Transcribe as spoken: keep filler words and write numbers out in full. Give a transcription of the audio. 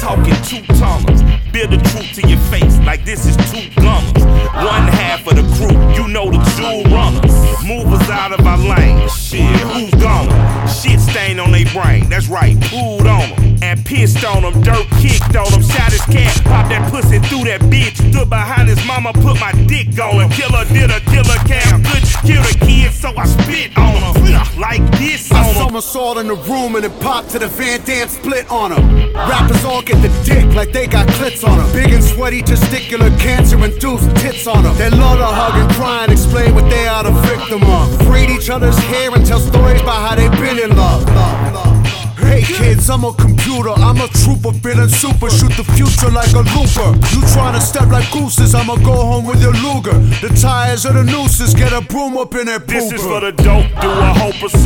talking two-toners. Build the truth to your face like this is two gunners. One half of the crew, you know the jewel runners. Movers out of our lane, shit, who's gonna? Shit stain on they brain, that's right, pooed on them. And pissed on them, dirt kicked on them. Shot his cat, popped that pussy through that bitch. Stood behind his mama, put my dick on her. Killer did a killer cam, good kill the kid, so I spit on her. Like this on her. I somersault in the room and it popped to the Van Damme split on her. Rappers all get the dick like they got clits on her. Big and sweaty testicular cancer-induced tits on her. They love to hug and cry and explain what they are the victim of. Braid each other's hair and tell stories about how they been in love. love, love. Hey kids, I'm a computer, I'm a trooper, feeling super. Shoot the future like a looper. You tryna step like gooses, I'ma go home with your Luger. The tires of the nooses, get a broom up in that pooper. This is for the dope, do a whole pursuit.